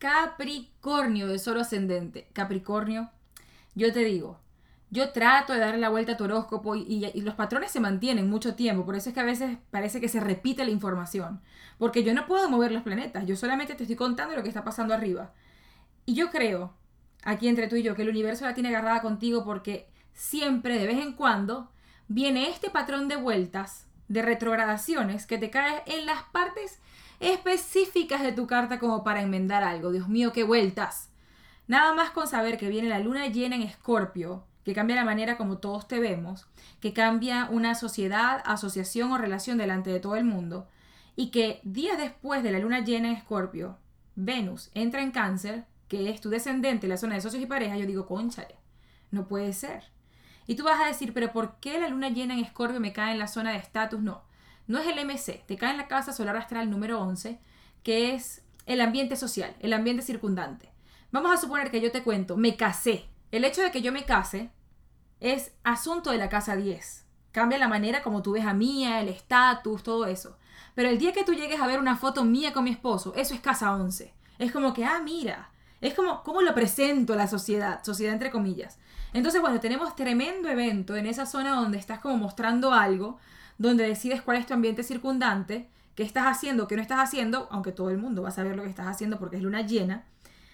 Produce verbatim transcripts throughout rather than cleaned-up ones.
Capricornio de Sol ascendente. Capricornio, yo te digo, yo trato de darle la vuelta a tu horóscopo y, y, y los patrones se mantienen mucho tiempo. Por eso es que a veces parece que se repite la información. Porque yo no puedo mover los planetas. Yo solamente te estoy contando lo que está pasando arriba. Y yo creo, aquí entre tú y yo, que el universo la tiene agarrada contigo porque siempre, de vez en cuando, viene este patrón de vueltas, de retrogradaciones, que te cae en las partes específicas de tu carta como para enmendar algo. Dios mío, qué vueltas. Nada más con saber que viene la luna llena en Escorpio, que cambia la manera como todos te vemos, que cambia una sociedad, asociación o relación delante de todo el mundo, y que días después de la luna llena en Escorpio, Venus entra en Cáncer, que es tu descendente en la zona de socios y parejas, yo digo, cónchale, no puede ser. Y tú vas a decir, pero ¿por qué la luna llena en Escorpio me cae en la zona de estatus? No, no es el M C, te cae en la casa solar astral número once, que es el ambiente social, el ambiente circundante. Vamos a suponer que yo te cuento, me casé. El hecho de que yo me case es asunto de la casa diez. Cambia la manera como tú ves a Mía, el estatus, todo eso. Pero el día que tú llegues a ver una foto mía con mi esposo, eso es casa once. Es como que, ah, mira, es como, ¿cómo lo presento a la sociedad? Sociedad entre comillas. Entonces, bueno, tenemos tremendo evento en esa zona donde estás como mostrando algo, donde decides cuál es tu ambiente circundante, qué estás haciendo, qué no estás haciendo, aunque todo el mundo va a saber lo que estás haciendo porque es luna llena.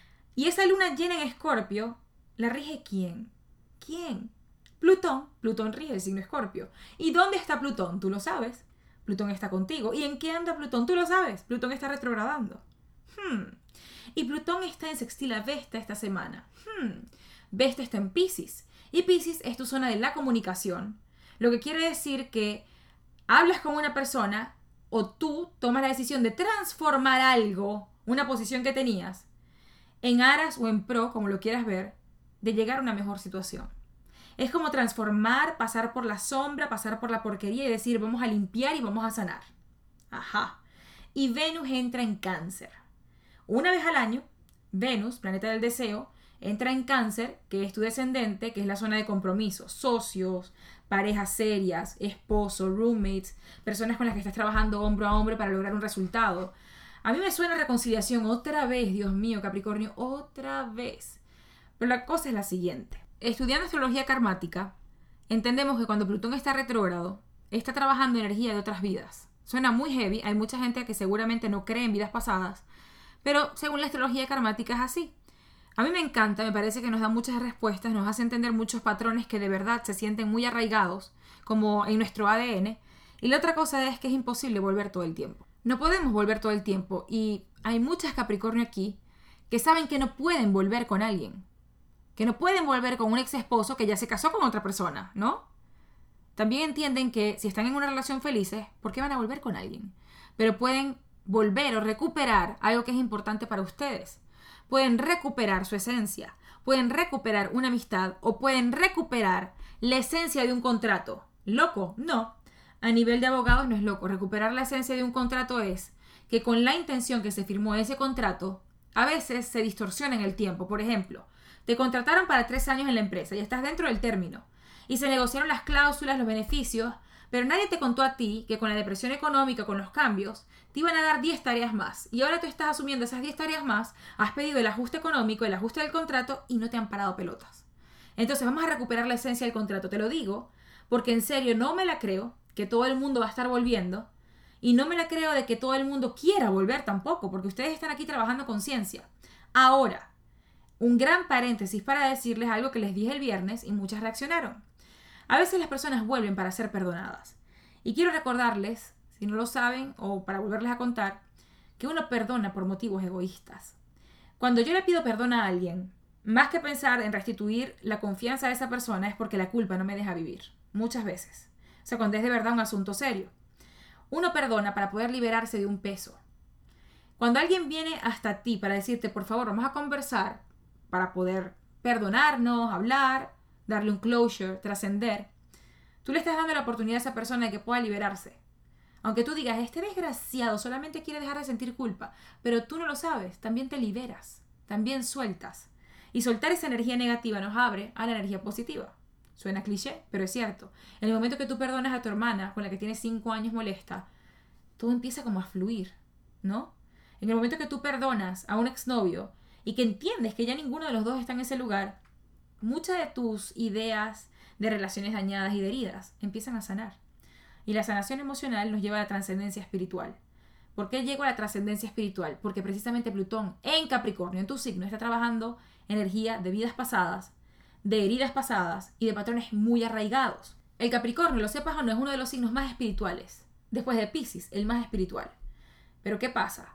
Y esa luna llena en Escorpio, ¿la rige quién? ¿Quién? Plutón. Plutón rige el signo Escorpio. ¿Y dónde está Plutón? Tú lo sabes. Plutón está contigo. ¿Y en qué anda Plutón? Tú lo sabes. Plutón está retrogradando. Hmm. Y Plutón está en sextil a Vesta esta semana. Hmm. Vesta está en Piscis. Y Piscis es tu zona de la comunicación. Lo que quiere decir que hablas con una persona o tú tomas la decisión de transformar algo, una posición que tenías, en aras o en pro, como lo quieras ver, de llegar a una mejor situación. Es como transformar, pasar por la sombra, pasar por la porquería y decir, vamos a limpiar y vamos a sanar. Ajá. Y Venus entra en Cáncer. Una vez al año, Venus, planeta del deseo, entra en Cáncer, que es tu descendente, que es la zona de compromisos, socios, parejas serias, esposo, roommates, personas con las que estás trabajando hombro a hombro para lograr un resultado. A mí me suena reconciliación otra vez, Dios mío, Capricornio, otra vez. Pero la cosa es la siguiente. Estudiando astrología karmática, entendemos que cuando Plutón está retrógrado, está trabajando energía de otras vidas. Suena muy heavy, hay mucha gente que seguramente no cree en vidas pasadas, pero según la astrología karmática es así. A mí me encanta, me parece que nos da muchas respuestas, nos hace entender muchos patrones que de verdad se sienten muy arraigados, como en nuestro A D N. Y la otra cosa es que es imposible volver todo el tiempo. No podemos volver todo el tiempo y hay muchas Capricornio aquí que saben que no pueden volver con alguien. Que no pueden volver con un ex esposo que ya se casó con otra persona, ¿no? También entienden que si están en una relación felices, ¿por qué van a volver con alguien? Pero pueden volver o recuperar algo que es importante para ustedes. Pueden recuperar su esencia, pueden recuperar una amistad o pueden recuperar la esencia de un contrato. ¿Loco? No. A nivel de abogados no es loco. Recuperar la esencia de un contrato es que con la intención que se firmó ese contrato, a veces se distorsiona en el tiempo. Por ejemplo, te contrataron para tres años en la empresa y estás dentro del término. Y se negociaron las cláusulas, los beneficios, pero nadie te contó a ti que con la depresión económica, con los cambios, te iban a dar diez tareas más. Y ahora tú estás asumiendo esas diez tareas más, has pedido el ajuste económico, el ajuste del contrato y no te han parado pelotas. Entonces vamos a recuperar la esencia del contrato. Te lo digo porque en serio no me la creo que todo el mundo va a estar volviendo y no me la creo de que todo el mundo quiera volver tampoco, porque ustedes están aquí trabajando con ciencia. Ahora, un gran paréntesis para decirles algo que les dije el viernes y muchas reaccionaron. A veces las personas vuelven para ser perdonadas. Y quiero recordarles, si no lo saben o para volverles a contar, que uno perdona por motivos egoístas. Cuando yo le pido perdón a alguien, más que pensar en restituir la confianza de esa persona es porque la culpa no me deja vivir. Muchas veces. O sea, cuando es de verdad un asunto serio. Uno perdona para poder liberarse de un peso. Cuando alguien viene hasta ti para decirte, por favor, vamos a conversar para poder perdonarnos, hablar, darle un closure, trascender, tú le estás dando la oportunidad a esa persona de que pueda liberarse. Aunque tú digas, este desgraciado solamente quiere dejar de sentir culpa, pero tú no lo sabes, también te liberas, también sueltas. Y soltar esa energía negativa nos abre a la energía positiva. Suena cliché, pero es cierto. En el momento que tú perdonas a tu hermana, con la que tienes cinco años molesta, todo empieza como a fluir, ¿no? En el momento que tú perdonas a un exnovio y que entiendes que ya ninguno de los dos está en ese lugar, muchas de tus ideas de relaciones dañadas y de heridas empiezan a sanar. Y la sanación emocional nos lleva a la trascendencia espiritual. ¿Por qué llego a la trascendencia espiritual? Porque precisamente Plutón en Capricornio, en tu signo, está trabajando energía de vidas pasadas, de heridas pasadas y de patrones muy arraigados. El Capricornio, lo sepas o no, es uno de los signos más espirituales. Después de Piscis, el más espiritual. Pero ¿qué pasa?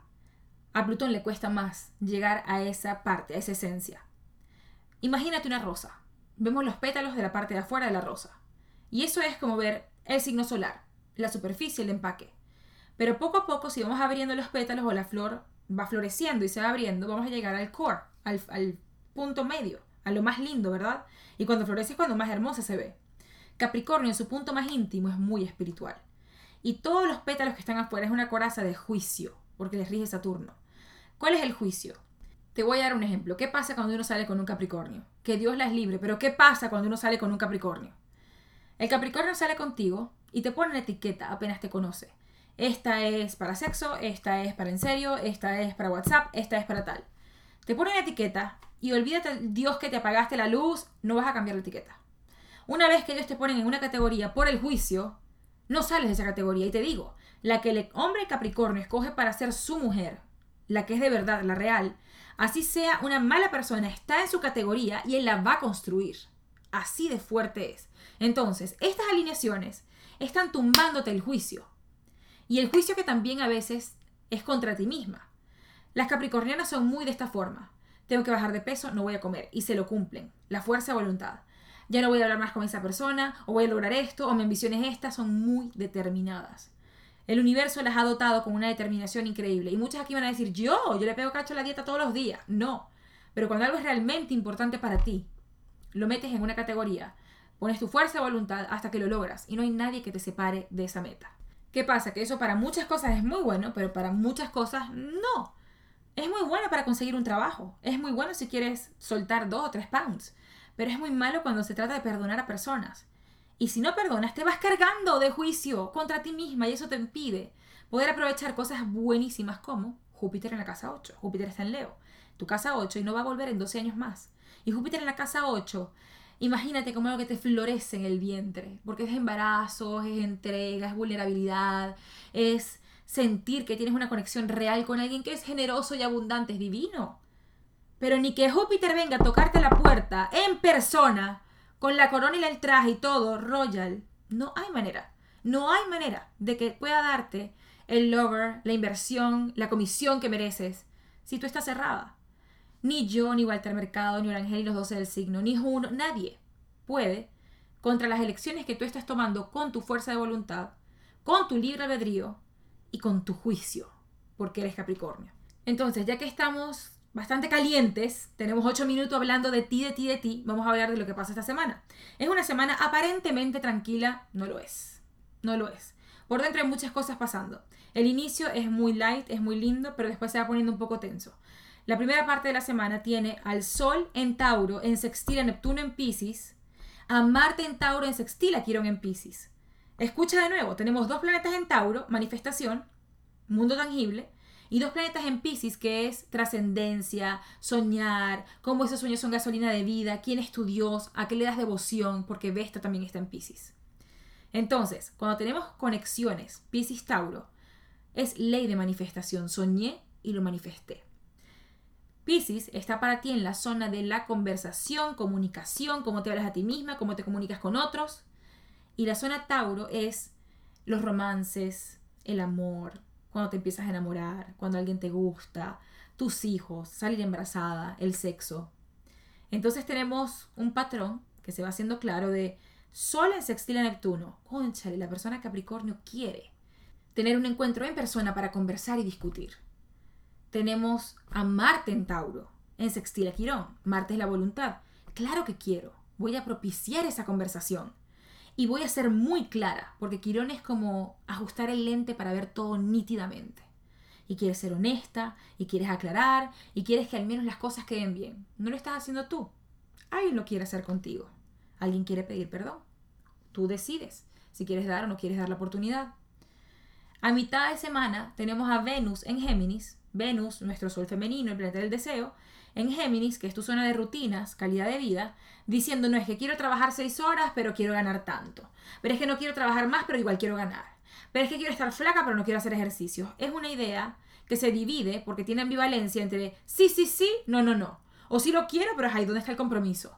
A Plutón le cuesta más llegar a esa parte, a esa esencia. Imagínate una rosa. Vemos los pétalos de la parte de afuera de la rosa. Y eso es como ver el signo solar, la superficie, el empaque. Pero poco a poco, si vamos abriendo los pétalos o la flor va floreciendo y se va abriendo, vamos a llegar al core, al, al punto medio, a lo más lindo, ¿verdad? Y cuando florece es cuando más hermosa se ve. Capricornio en su punto más íntimo es muy espiritual. Y todos los pétalos que están afuera es una coraza de juicio, porque les rige Saturno. ¿Cuál es el juicio? Te voy a dar un ejemplo. ¿Qué pasa cuando uno sale con un Capricornio? Que Dios las libre, pero ¿qué pasa cuando uno sale con un Capricornio? El Capricornio sale contigo y te pone una etiqueta apenas te conoce. Esta es para sexo, esta es para en serio, esta es para WhatsApp, esta es para tal. Te pone una etiqueta y olvídate, Dios, que te apagaste la luz, no vas a cambiar la etiqueta. Una vez que ellos te ponen en una categoría por el juicio, no sales de esa categoría. Y te digo, la que el hombre Capricornio escoge para ser su mujer, la que es de verdad, la real, así sea una mala persona, está en su categoría y él la va a construir. Así de fuerte es. Entonces, estas alineaciones están tumbándote el juicio. Y el juicio que también a veces es contra ti misma. Las capricornianas son muy de esta forma. Tengo que bajar de peso, no voy a comer. Y se lo cumplen. La fuerza de voluntad. Ya no voy a hablar más con esa persona, o voy a lograr esto, o mi ambición es esta. Son muy determinadas. El universo las ha dotado con una determinación increíble. Y muchas aquí van a decir, yo, yo le pego cacho a la dieta todos los días. No. Pero cuando algo es realmente importante para ti, lo metes en una categoría, pones tu fuerza de voluntad hasta que lo logras. Y no hay nadie que te separe de esa meta. ¿Qué pasa? Que eso para muchas cosas es muy bueno, pero para muchas cosas no. Es muy bueno para conseguir un trabajo. Es muy bueno si quieres soltar dos o tres pounds. Pero es muy malo cuando se trata de perdonar a personas. Y si no perdonas, te vas cargando de juicio contra ti misma y eso te impide poder aprovechar cosas buenísimas como Júpiter en la casa ocho. Júpiter está en Leo. Tu casa ocho y no va a volver en doce años más. Y Júpiter en la casa ocho, imagínate como algo que te florece en el vientre. Porque es embarazo, es entrega, es vulnerabilidad, es sentir que tienes una conexión real con alguien que es generoso y abundante, es divino. Pero ni que Júpiter venga a tocarte la puerta en persona, con la corona y el traje y todo, royal, no hay manera. No hay manera de que pueda darte el lover, la inversión, la comisión que mereces, si tú estás cerrada. Ni yo, ni Walter Mercado, ni Orangel, ni los doce del signo, ni Juno, nadie puede contra las elecciones que tú estás tomando con tu fuerza de voluntad, con tu libre albedrío y con tu juicio, porque eres Capricornio. Entonces, ya que estamos bastante calientes, tenemos ocho minutos hablando de ti, de ti, de ti, vamos a hablar de lo que pasa esta semana. Es una semana aparentemente tranquila, no lo es, no lo es. Por dentro hay muchas cosas pasando. El inicio es muy light, es muy lindo, pero después se va poniendo un poco tenso. La primera parte de la semana tiene al Sol en Tauro, en sextil a Neptuno en Piscis, a Marte en Tauro, en sextil a Quirón en Piscis. Escucha de nuevo, tenemos dos planetas en Tauro, manifestación, mundo tangible, y dos planetas en Piscis, que es trascendencia, soñar, cómo esos sueños son gasolina de vida, quién es tu Dios, a qué le das devoción, porque Vesta también está en Piscis. Entonces, cuando tenemos conexiones Piscis-Tauro, es ley de manifestación, soñé y lo manifesté. Piscis está para ti en la zona de la conversación, comunicación, cómo te hablas a ti misma, cómo te comunicas con otros. Y la zona Tauro es los romances, el amor, cuando te empiezas a enamorar, cuando alguien te gusta, tus hijos, salir embarazada, el sexo. Entonces tenemos un patrón que se va haciendo claro de Sol en sextil a Neptuno. Cónchale, la persona Capricornio quiere tener un encuentro en persona para conversar y discutir. Tenemos a Marte en Tauro, en sextil a Quirón. Marte es la voluntad. Claro que quiero. Voy a propiciar esa conversación. Y voy a ser muy clara, porque Quirón es como ajustar el lente para ver todo nítidamente. Y quieres ser honesta, y quieres aclarar, y quieres que al menos las cosas queden bien. No lo estás haciendo tú. Alguien lo quiere hacer contigo. Alguien quiere pedir perdón. Tú decides si quieres dar o no quieres dar la oportunidad. A mitad de semana tenemos a Venus en Géminis. Venus, nuestro sol femenino, el planeta del deseo, en Géminis, que es tu zona de rutinas, calidad de vida, diciendo, no es que quiero trabajar seis horas, pero quiero ganar tanto. Pero es que no quiero trabajar más, pero igual quiero ganar. Pero es que quiero estar flaca, pero no quiero hacer ejercicios. Es una idea que se divide porque tiene ambivalencia entre sí, sí, sí, no, no, no. O sí lo quiero, pero es ahí donde está el compromiso.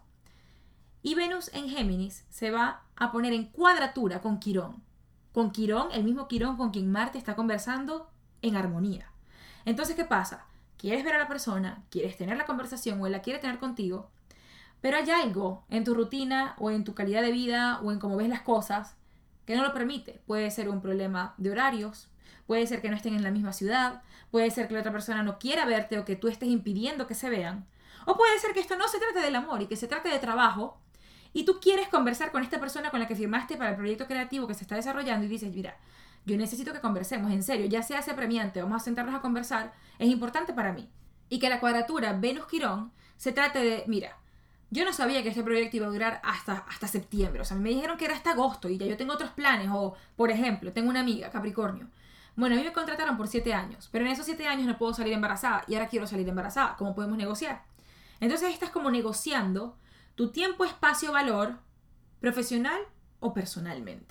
Y Venus en Géminis se va a poner en cuadratura con Quirón. Con Quirón, el mismo Quirón con quien Marte está conversando en armonía. Entonces, ¿qué pasa? Quieres ver a la persona, quieres tener la conversación o él la quiere tener contigo, pero hay algo en tu rutina o en tu calidad de vida o en cómo ves las cosas que no lo permite. Puede ser un problema de horarios, puede ser que no estén en la misma ciudad, puede ser que la otra persona no quiera verte o que tú estés impidiendo que se vean, o puede ser que esto no se trate del amor y que se trate de trabajo y tú quieres conversar con esta persona con la que firmaste para el proyecto creativo que se está desarrollando y dices, mira, yo necesito que conversemos, en serio, ya sea apremiante, vamos a sentarnos a conversar, es importante para mí. Y que la cuadratura Venus-Quirón se trate de, mira, yo no sabía que este proyecto iba a durar hasta, hasta septiembre, o sea, me dijeron que era hasta agosto y ya yo tengo otros planes, o, por ejemplo, tengo una amiga, Capricornio. Bueno, a mí me contrataron por siete años, pero en esos siete años no puedo salir embarazada y ahora quiero salir embarazada, ¿cómo podemos negociar? Entonces estás como negociando tu tiempo, espacio, valor, profesional o personalmente.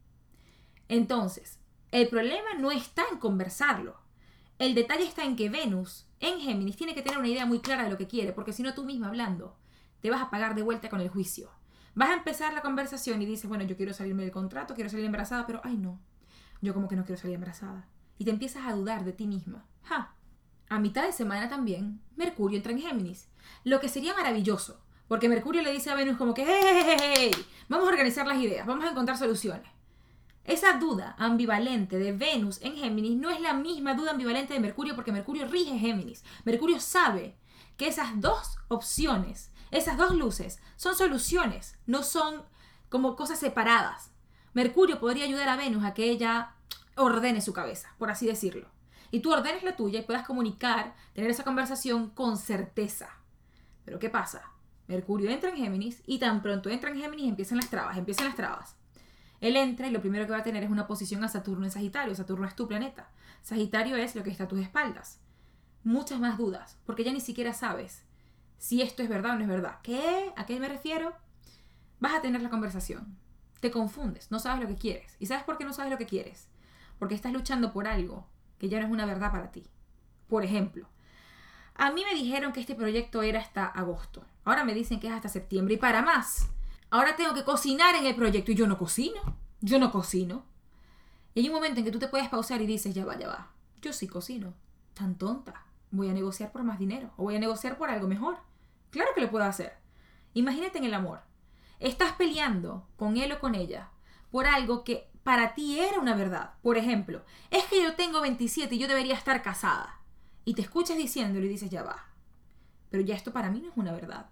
Entonces, el problema no está en conversarlo. El detalle está en que Venus, en Géminis, tiene que tener una idea muy clara de lo que quiere, porque si no tú misma hablando, te vas a pagar de vuelta con el juicio. Vas a empezar la conversación y dices, bueno, yo quiero salirme del contrato, quiero salir embarazada, pero ay no, yo como que no quiero salir embarazada. Y te empiezas a dudar de ti misma. ¡Ja! A mitad de semana también, Mercurio entra en Géminis. Lo que sería maravilloso, porque Mercurio le dice a Venus como que, hey, hey, hey, hey, vamos a organizar las ideas, vamos a encontrar soluciones. Esa duda ambivalente de Venus en Géminis no es la misma duda ambivalente de Mercurio porque Mercurio rige Géminis. Mercurio sabe que esas dos opciones, esas dos luces, son soluciones, no son como cosas separadas. Mercurio podría ayudar a Venus a que ella ordene su cabeza, por así decirlo. Y tú ordenes la tuya y puedas comunicar, tener esa conversación con certeza. Pero ¿qué pasa? Mercurio entra en Géminis y tan pronto entra en Géminis empiezan las trabas, empiezan las trabas. Él entra y lo primero que va a tener es una posición a Saturno en Sagitario. Saturno es tu planeta. Sagitario es lo que está a tus espaldas. Muchas más dudas, porque ya ni siquiera sabes si esto es verdad o no es verdad. ¿Qué? ¿A qué me refiero? Vas a tener la conversación. Te confundes, no sabes lo que quieres. ¿Y sabes por qué no sabes lo que quieres? Porque estás luchando por algo que ya no es una verdad para ti. Por ejemplo, a mí me dijeron que este proyecto era hasta agosto. Ahora me dicen que es hasta septiembre. Y para más, ahora tengo que cocinar en el proyecto y yo no cocino. Yo no cocino. Y hay un momento en que tú te puedes pausar y dices, ya va, ya va. Yo sí cocino. Tan tonta. Voy a negociar por más dinero. O voy a negociar por algo mejor. Claro que lo puedo hacer. Imagínate en el amor. Estás peleando con él o con ella por algo que para ti era una verdad. Por ejemplo, es que yo tengo veintisiete y yo debería estar casada. Y te escuchas diciéndolo y dices, ya va. Pero ya esto para mí no es una verdad.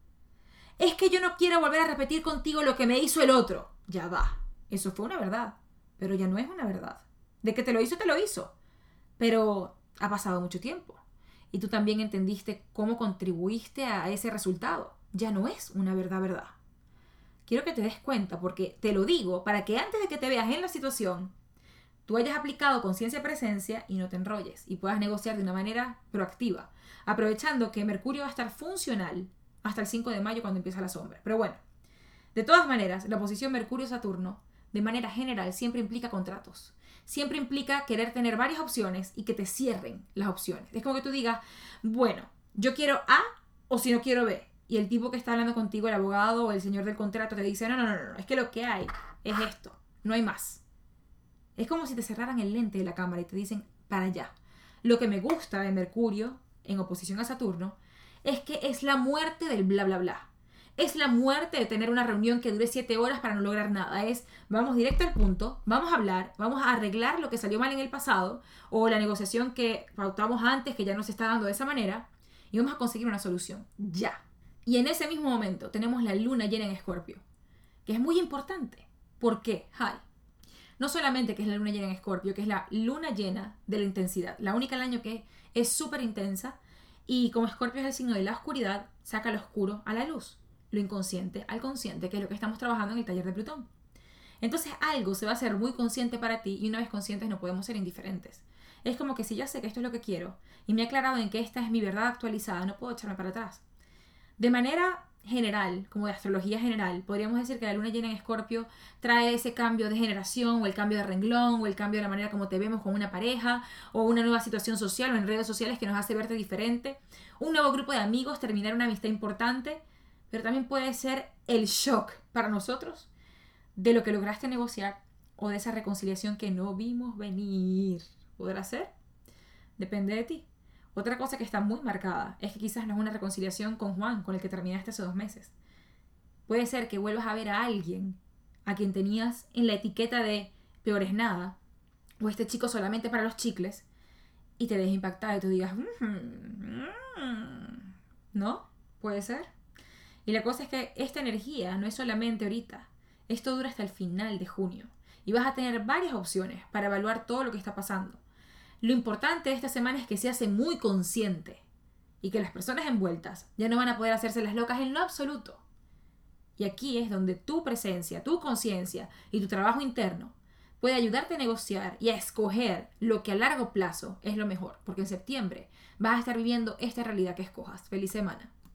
Es que yo no quiero volver a repetir contigo lo que me hizo el otro. Ya va. Eso fue una verdad. Pero ya no es una verdad. De que te lo hizo, te lo hizo. Pero ha pasado mucho tiempo. Y tú también entendiste cómo contribuiste a ese resultado. Ya no es una verdad, verdad. Quiero que te des cuenta, porque te lo digo para que antes de que te veas en la situación, tú hayas aplicado conciencia y presencia y no te enrolles y puedas negociar de una manera proactiva, aprovechando que Mercurio va a estar funcional hasta el cinco de mayo cuando empieza la sombra. Pero bueno, de todas maneras, la posición Mercurio-Saturno, de manera general, siempre implica contratos. Siempre implica querer tener varias opciones y que te cierren las opciones. Es como que tú digas, bueno, yo quiero A o si no quiero B. Y el tipo que está hablando contigo, el abogado o el señor del contrato, te dice, no, no, no, no, es que lo que hay es esto, no hay más. Es como si te cerraran el lente de la cámara y te dicen, para allá. Lo que me gusta de Mercurio, en oposición a Saturno, es que es la muerte del bla, bla, bla. Es la muerte de tener una reunión que dure siete horas para no lograr nada. Es, vamos directo al punto, vamos a hablar, vamos a arreglar lo que salió mal en el pasado o la negociación que pautamos antes, que ya no se está dando de esa manera, y vamos a conseguir una solución. Ya. Y en ese mismo momento tenemos la luna llena en Escorpio, que es muy importante. ¿Por qué? Hi. No solamente que es la luna llena en Escorpio, que es la luna llena de la intensidad, la única del año que es súper intensa, y como Escorpio es el signo de la oscuridad, saca lo oscuro a la luz, lo inconsciente al consciente, que es lo que estamos trabajando en el taller de Plutón. Entonces algo se va a hacer muy consciente para ti y una vez conscientes no podemos ser indiferentes. Es como que si yo sé que esto es lo que quiero y me he aclarado en que esta es mi verdad actualizada, no puedo echarme para atrás. De manera general, como de astrología general, podríamos decir que la luna llena en Escorpio trae ese cambio de generación o el cambio de renglón o el cambio de la manera como te vemos con una pareja o una nueva situación social o en redes sociales que nos hace verte diferente, un nuevo grupo de amigos, terminar una amistad importante, pero también puede ser el shock para nosotros de lo que lograste negociar o de esa reconciliación que no vimos venir. ¿Podrá ser? Depende de ti. Otra cosa que está muy marcada es que quizás no es una reconciliación con Juan, con el que terminaste hace dos meses. Puede ser que vuelvas a ver a alguien a quien tenías en la etiqueta de peor es nada, o este chico solamente para los chicles, y te dejes impactar y tú digas, mmm, mmm, ¿no? Puede ser. Y la cosa es que esta energía no es solamente ahorita. Esto dura hasta el final de junio. Y vas a tener varias opciones para evaluar todo lo que está pasando. Lo importante de esta semana es que se hace muy consciente y que las personas envueltas ya no van a poder hacerse las locas en lo absoluto. Y aquí es donde tu presencia, tu conciencia y tu trabajo interno puede ayudarte a negociar y a escoger lo que a largo plazo es lo mejor, porque en septiembre vas a estar viviendo esta realidad que escojas. ¡Feliz semana!